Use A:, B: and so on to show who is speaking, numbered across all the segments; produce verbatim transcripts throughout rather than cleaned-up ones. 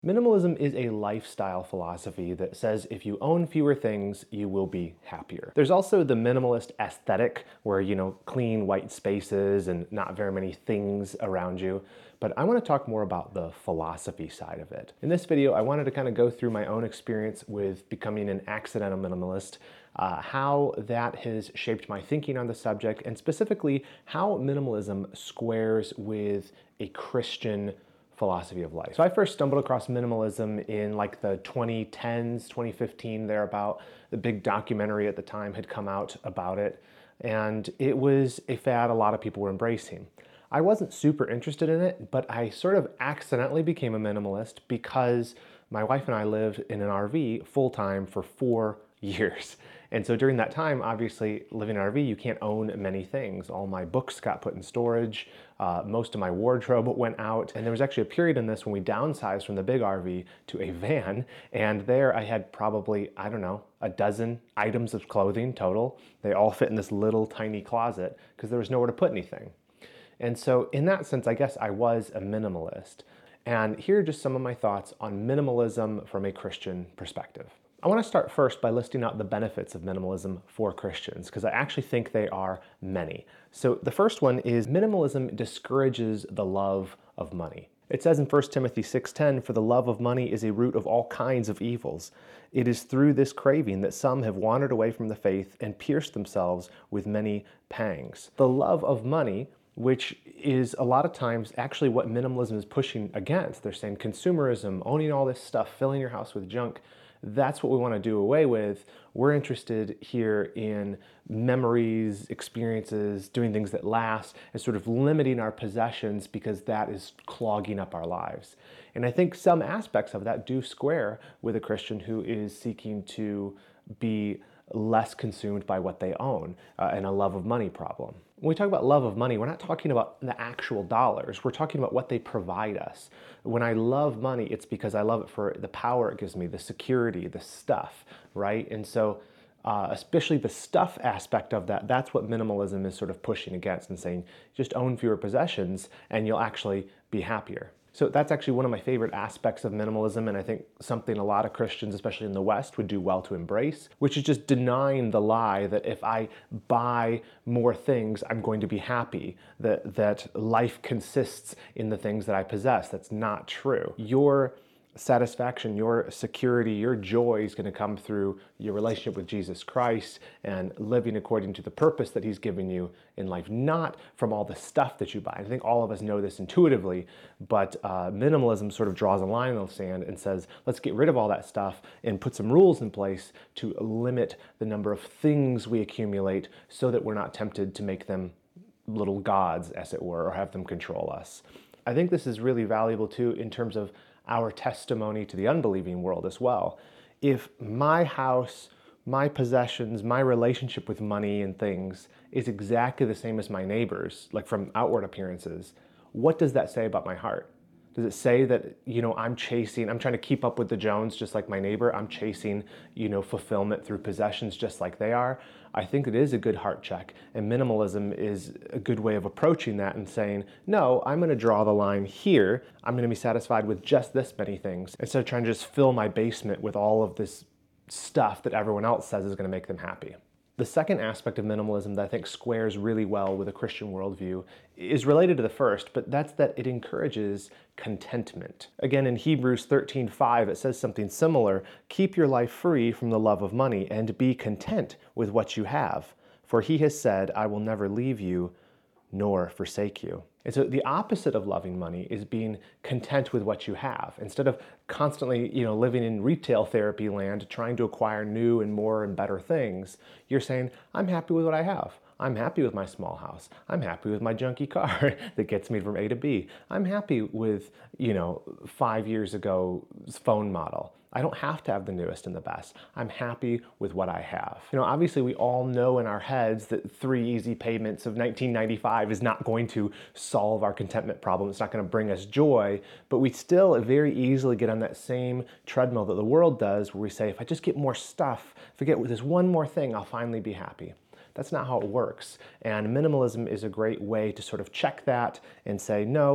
A: Minimalism is a lifestyle philosophy that says if you own fewer things, you will be happier. There's also the minimalist aesthetic where, you know, clean white spaces and not very many things around you. But I want to talk more about the philosophy side of it. In this video, I wanted to kind of go through my own experience with becoming an accidental minimalist, uh, how that has shaped my thinking on the subject, and specifically how minimalism squares with a Christian philosophy of life. So I first stumbled across minimalism in like the twenty tens, twenty fifteen, thereabout. The big documentary at the time had come out about it, and it was a fad a lot of people were embracing. I wasn't super interested in it, but I sort of accidentally became a minimalist because my wife and I lived in an R V full-time for four years. And so during that time, obviously, living in an R V, you can't own many things. All my books got put in storage, uh, most of my wardrobe went out, and there was actually a period in this when we downsized from the big R V to a van, and there I had probably, I don't know, a dozen items of clothing total. They all fit in this little tiny closet because there was nowhere to put anything. And so in that sense, I guess I was a minimalist. And here are just some of my thoughts on minimalism from a Christian perspective. I want to start first by listing out the benefits of minimalism for Christians, because I actually think they are many. So the first one is minimalism discourages the love of money. It says in First Timothy six ten, "For the love of money is a root of all kinds of evils. It is through this craving that some have wandered away from the faith and pierced themselves with many pangs." The love of money, which is a lot of times actually what minimalism is pushing against. They're saying consumerism, owning all this stuff, filling your house with junk, that's what we want to do away with. We're interested here in memories, experiences, doing things that last, and sort of limiting our possessions because that is clogging up our lives. And I think some aspects of that do square with a Christian who is seeking to be less consumed by what they own, uh, and a love of money problem. When we talk about love of money, we're not talking about the actual dollars. We're talking about what they provide us. When I love money, it's because I love it for the power it gives me, the security, the stuff, right? And so uh, especially the stuff aspect of that, that's what minimalism is sort of pushing against and saying, just own fewer possessions and you'll actually be happier. So that's actually one of my favorite aspects of minimalism, and I think something a lot of Christians, especially in the West, would do well to embrace, which is just denying the lie that if I buy more things, I'm going to be happy, that, that life consists in the things that I possess. That's not true. Your satisfaction, your security, your joy is going to come through your relationship with Jesus Christ and living according to the purpose that He's given you in life, not from all the stuff that you buy. I think all of us know this intuitively, but uh, minimalism sort of draws a line in the sand and says, let's get rid of all that stuff and put some rules in place to limit the number of things we accumulate so that we're not tempted to make them little gods, as it were, or have them control us. I think this is really valuable too in terms of our testimony to the unbelieving world as well. If my house, my possessions, my relationship with money and things is exactly the same as my neighbor's, like from outward appearances, what does that say about my heart? Does it say that, you know, I'm chasing, I'm trying to keep up with the Jones just like my neighbor? I'm chasing, you know, fulfillment through possessions just like they are? I think it is a good heart check, and minimalism is a good way of approaching that and saying, no, I'm going to draw the line here. I'm going to be satisfied with just this many things instead of trying to just fill my basement with all of this stuff that everyone else says is going to make them happy. The second aspect of minimalism that I think squares really well with a Christian worldview is related to the first, but that's that it encourages contentment. Again, in Hebrews thirteen five, it says something similar. Keep your life free from the love of money and be content with what you have. For He has said, I will never leave you nor forsake you. And so the opposite of loving money is being content with what you have. Instead of constantly, you know, living in retail therapy land, trying to acquire new and more and better things, you're saying, I'm happy with what I have. I'm happy with my small house. I'm happy with my junky car that gets me from A to B. I'm happy with, you know, five years ago's phone model. I don't have to have the newest and the best. I'm happy with what I have. You know, obviously we all know in our heads that three easy payments of nineteen ninety-five is not going to solve our contentment problem. It's not going to bring us joy, but we still very easily get on that same treadmill that the world does where we say, if I just get more stuff, if I get this one more thing, I'll finally be happy. That's not how it works. And minimalism is a great way to sort of check that and say, no,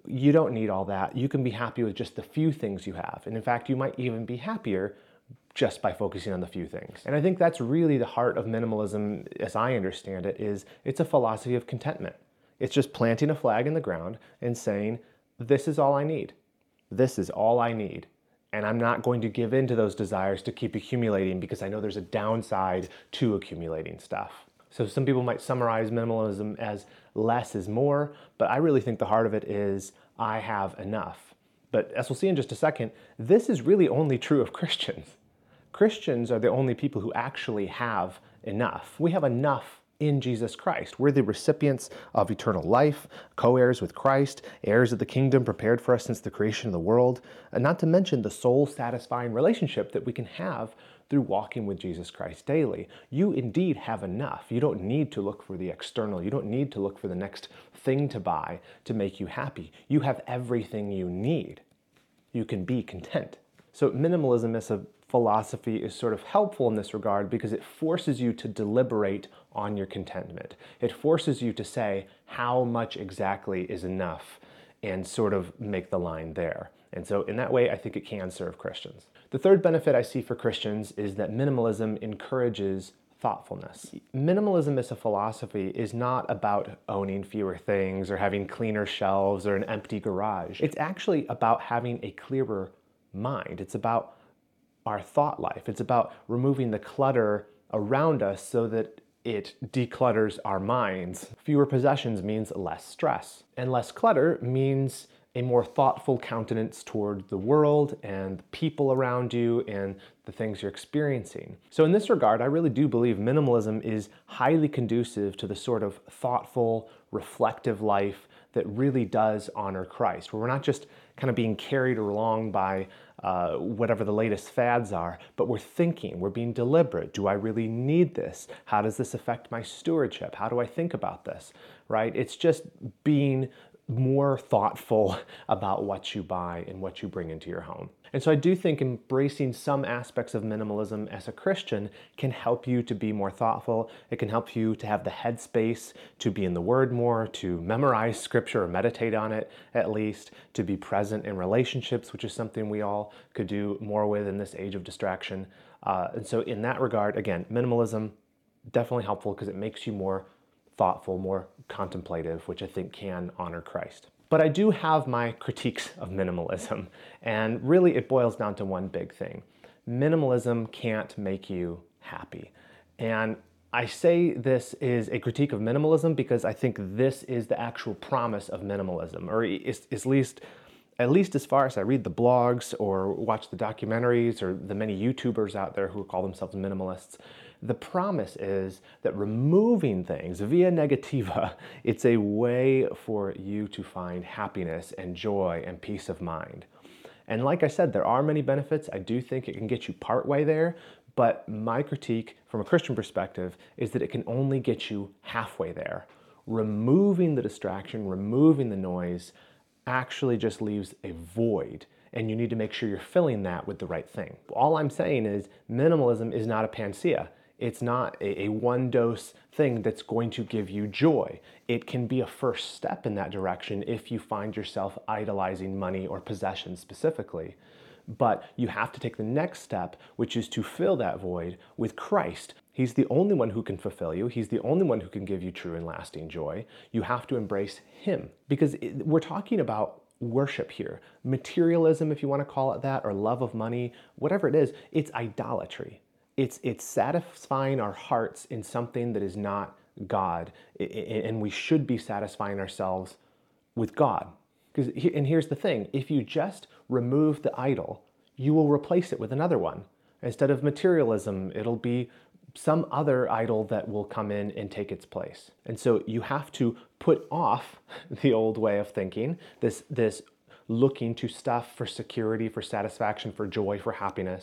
A: You don't need all that. You can be happy with just the few things you have. And in fact, you might even be happier just by focusing on the few things. And I think that's really the heart of minimalism, as I understand it, is it's a philosophy of contentment. It's just planting a flag in the ground and saying, this is all I need. This is all I need. And I'm not going to give in to those desires to keep accumulating because I know there's a downside to accumulating stuff. So some people might summarize minimalism as less is more, but I really think the heart of it is I have enough. But as we'll see in just a second, this is really only true of Christians. Christians are the only people who actually have enough. We have enough in Jesus Christ. We're the recipients of eternal life, co-heirs with Christ, heirs of the kingdom prepared for us since the creation of the world, and not to mention the soul-satisfying relationship that we can have through walking with Jesus Christ daily. You indeed have enough. You don't need to look for the external. You don't need to look for the next thing to buy to make you happy. You have everything you need. You can be content. So minimalism as a philosophy is sort of helpful in this regard because it forces you to deliberate on your contentment. It forces you to say how much exactly is enough and sort of make the line there. And so in that way, I think it can serve Christians. The third benefit I see for Christians is that minimalism encourages thoughtfulness. Minimalism as a philosophy is not about owning fewer things or having cleaner shelves or an empty garage. It's actually about having a clearer mind. It's about our thought life. It's about removing the clutter around us so that it declutters our minds. Fewer possessions means less stress, and less clutter means a more thoughtful countenance toward the world and the people around you and the things you're experiencing. So in this regard, I really do believe minimalism is highly conducive to the sort of thoughtful, reflective life that really does honor Christ, where we're not just kind of being carried along by uh, whatever the latest fads are, but we're thinking, we're being deliberate. Do I really need this? How does this affect my stewardship? How do I think about this, right? It's just being more thoughtful about what you buy and what you bring into your home. And so I do think embracing some aspects of minimalism as a Christian can help you to be more thoughtful. It can help you to have the headspace to be in the Word more, to memorize Scripture or meditate on it at least, to be present in relationships, which is something we all could do more with in this age of distraction. Uh, and so in that regard, again, minimalism, definitely helpful because it makes you more thoughtful, more contemplative, which I think can honor Christ. But I do have my critiques of minimalism, and really it boils down to one big thing. Minimalism can't make you happy. And I say this is a critique of minimalism because I think this is the actual promise of minimalism, or is at least at least as far as I read the blogs or watch the documentaries or the many YouTubers out there who call themselves minimalists. The promise is that removing things via negativa, it's a way for you to find happiness and joy and peace of mind. And like I said, there are many benefits. I do think it can get you partway there, but my critique from a Christian perspective is that it can only get you halfway there. Removing the distraction, removing the noise, actually just leaves a void. And you need to make sure you're filling that with the right thing. All I'm saying is minimalism is not a panacea. It's not a, a one-dose thing that's going to give you joy. It can be a first step in that direction if you find yourself idolizing money or possessions specifically. But you have to take the next step, which is to fill that void with Christ. He's the only one who can fulfill you. He's the only one who can give you true and lasting joy. You have to embrace Him because it, we're talking about worship here. Materialism, if you want to call it that, or love of money, whatever it is, it's idolatry. It's, it's satisfying our hearts in something that is not God, and we should be satisfying ourselves with God. Because, and here's the thing, if you just remove the idol, you will replace it with another one. Instead of materialism, it'll be some other idol that will come in and take its place. And so you have to put off the old way of thinking, this, this looking to stuff for security, for satisfaction, for joy, for happiness,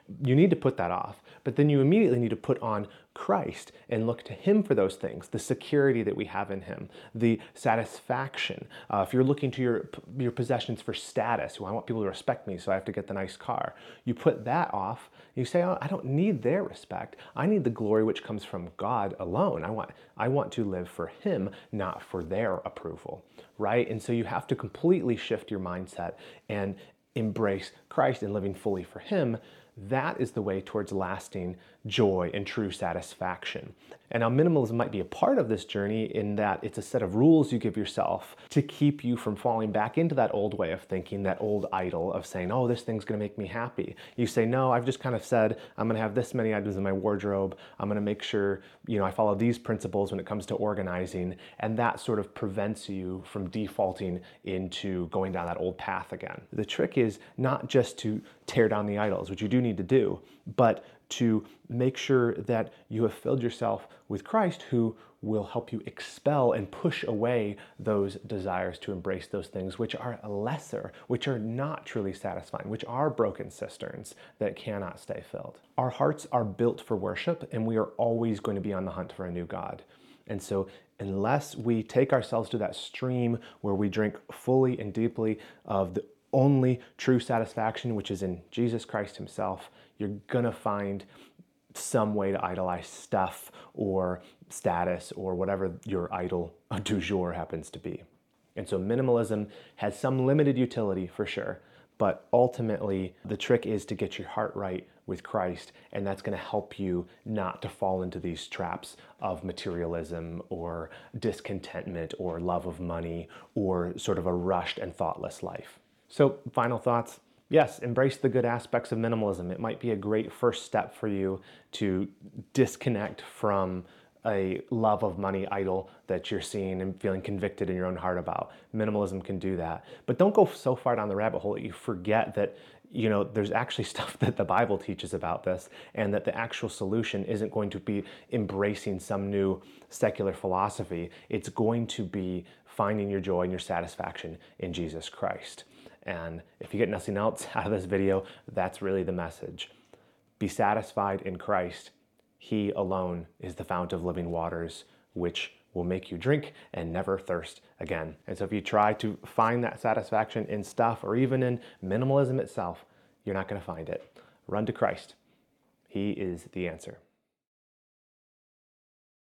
A: You need to put that off, but then you immediately need to put on Christ and look to Him for those things, the security that we have in Him, the satisfaction. Uh, if you're looking to your, your possessions for status, well, I want people to respect me, so I have to get the nice car. You put that off, you say, oh, I don't need their respect. I need the glory which comes from God alone. I want, I want to live for Him, not for their approval, right? And so you have to completely shift your mindset and embrace Christ and living fully for Him. That is the way towards lasting joy and true satisfaction. And now minimalism might be a part of this journey in that it's a set of rules you give yourself to keep you from falling back into that old way of thinking, that old idol of saying, oh, this thing's gonna make me happy. You say, no, I've just kind of said, I'm gonna have this many items in my wardrobe. I'm gonna make sure, you know, I follow these principles when it comes to organizing. And that sort of prevents you from defaulting into going down that old path again. The trick is not just to tear down the idols, which you do need to do, but to make sure that you have filled yourself with Christ, who will help you expel and push away those desires to embrace those things which are lesser, which are not truly satisfying, which are broken cisterns that cannot stay filled. Our hearts are built for worship, and we are always going to be on the hunt for a new God. And so unless we take ourselves to that stream where we drink fully and deeply of the only true satisfaction, which is in Jesus Christ Himself, you're gonna find some way to idolize stuff or status or whatever your idol du jour happens to be. And so minimalism has some limited utility for sure, but ultimately the trick is to get your heart right with Christ, and that's gonna help you not to fall into these traps of materialism or discontentment or love of money or sort of a rushed and thoughtless life. So final thoughts. Yes, embrace the good aspects of minimalism. It might be a great first step for you to disconnect from a love of money idol that you're seeing and feeling convicted in your own heart about. Minimalism can do that. But don't go so far down the rabbit hole that you forget that, you know, there's actually stuff that the Bible teaches about this, and that the actual solution isn't going to be embracing some new secular philosophy. It's going to be finding your joy and your satisfaction in Jesus Christ. And if you get nothing else out of this video, that's really the message. Be satisfied in Christ. He alone is the fount of living waters, which will make you drink and never thirst again. And so if you try to find that satisfaction in stuff or even in minimalism itself, you're not going to find it. Run to Christ. He is the answer.